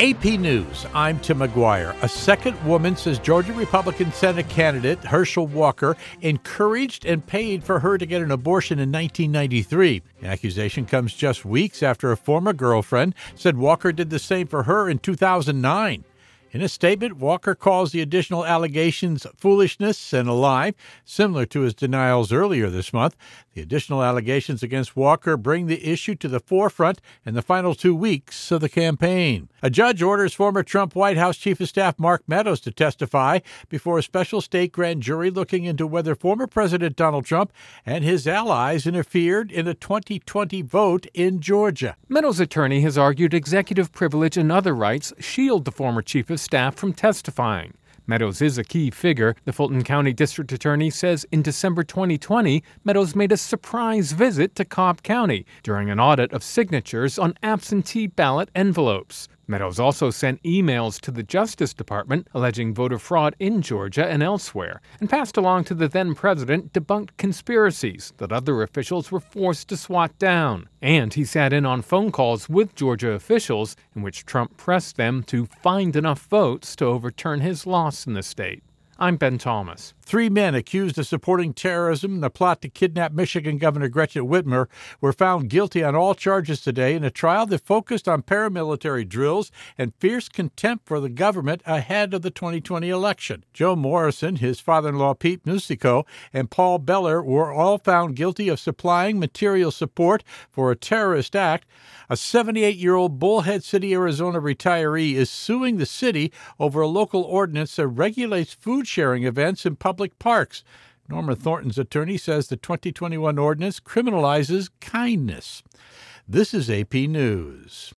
AP News, I'm Tim McGuire. A second woman says Georgia Republican Senate candidate Herschel Walker encouraged and paid for her to get an abortion in 1993. The accusation comes just weeks after a former girlfriend said Walker did the same for her in 2009. In a statement, Walker calls the additional allegations foolishness and a lie, similar to his denials earlier this month. The additional allegations against Walker bring the issue to the forefront in the final 2 weeks of the campaign. A judge orders former Trump White House Chief of Staff Mark Meadows to testify before a special state grand jury looking into whether former President Donald Trump and his allies interfered in a 2020 vote in Georgia. Meadows' attorney has argued executive privilege and other rights shield the former chief of staff from testifying. Meadows is a key figure. The Fulton County District Attorney says in December 2020, Meadows made a surprise visit to Cobb County during an audit of signatures on absentee ballot envelopes. Meadows also sent emails to the Justice Department alleging voter fraud in Georgia and elsewhere, and passed along to the then president debunked conspiracies that other officials were forced to swat down. And he sat in on phone calls with Georgia officials in which Trump pressed them to find enough votes to overturn his loss in the state. I'm Ben Thomas. 3 men accused of supporting terrorism in the plot to kidnap Michigan Governor Gretchen Whitmer were found guilty on all charges today in a trial that focused on paramilitary drills and fierce contempt for the government ahead of the 2020 election. Joe Morrison, his father-in-law Pete Musico, and Paul Beller were all found guilty of supplying material support for a terrorist act. A 78-year-old Bullhead City, Arizona retiree is suing the city over a local ordinance that regulates food sharing events in public parks. Norma Thornton's attorney says the 2021 ordinance criminalizes kindness. This is AP News.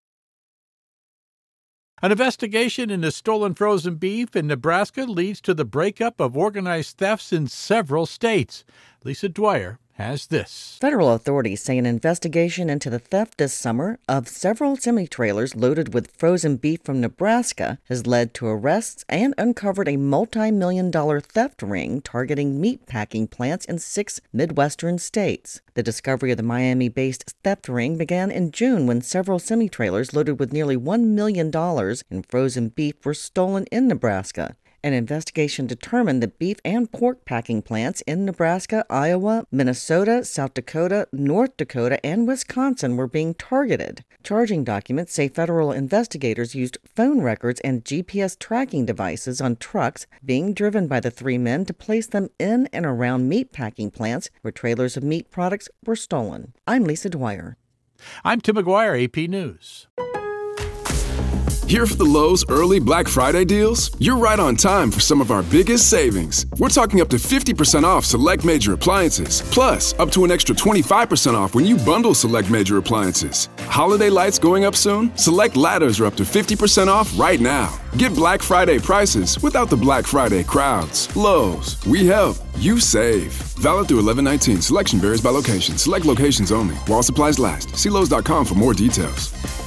An investigation into stolen frozen beef in Nebraska leads to the breakup of organized thefts in several states. Lisa Dwyer has this. Federal authorities say an investigation into the theft this summer of several semi-trailers loaded with frozen beef from Nebraska has led to arrests and uncovered a multi-million-dollar theft ring targeting meat packing plants in 6 Midwestern states. The discovery of the Miami-based theft ring began in June when several semi-trailers loaded with nearly $1 million in frozen beef were stolen in Nebraska. An investigation determined that beef and pork packing plants in Nebraska, Iowa, Minnesota, South Dakota, North Dakota, and Wisconsin were being targeted. Charging documents say federal investigators used phone records and GPS tracking devices on trucks being driven by the 3 men to place them in and around meat packing plants where trailers of meat products were stolen. I'm Lisa Dwyer. I'm Tim McGuire, AP News. Here for the Lowe's early Black Friday deals? You're right on time for some of our biggest savings. We're talking up to 50% off select major appliances. Plus, up to an extra 25% off when you bundle select major appliances. Holiday lights going up soon? Select ladders are up to 50% off right now. Get Black Friday prices without the Black Friday crowds. Lowe's, we help, you save. Valid through 11/19. Selection varies by location. Select locations only. While supplies last. See Lowe's.com for more details.